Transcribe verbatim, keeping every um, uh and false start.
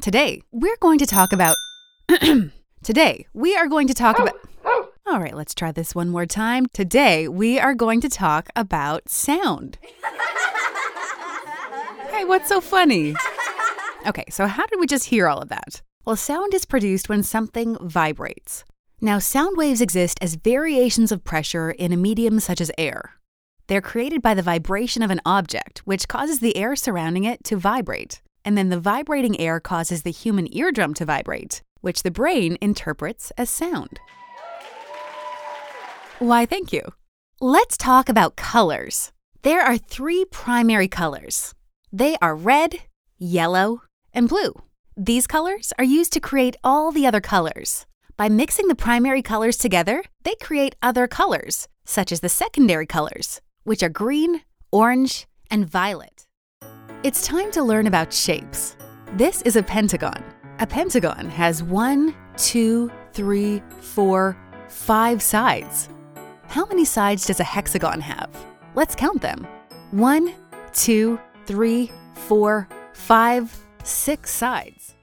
Today, we're going to talk about... Today, we are going to talk about... All right, let's try this one more time. Today, we are going to talk about sound. Hey, what's so funny? Okay, so how did we just hear all of that? Well, sound is produced when something vibrates. Now, sound waves exist as variations of pressure in a medium such as air. They're created by the vibration of an object, which causes the air surrounding it to vibrate. And then the vibrating air causes the human eardrum to vibrate, which the brain interprets as sound. Why, thank you. Let's talk about colors. There are three primary colors. They are red, yellow, and blue. These colors are used to create all the other colors. By mixing the primary colors together, they create other colors, such as the secondary colors, which are green, orange, and violet. It's time to learn about shapes. This is a pentagon. A pentagon has one, two, three, four, five sides. How many sides does a hexagon have? Let's count them. One, two, three, four, five, six sides.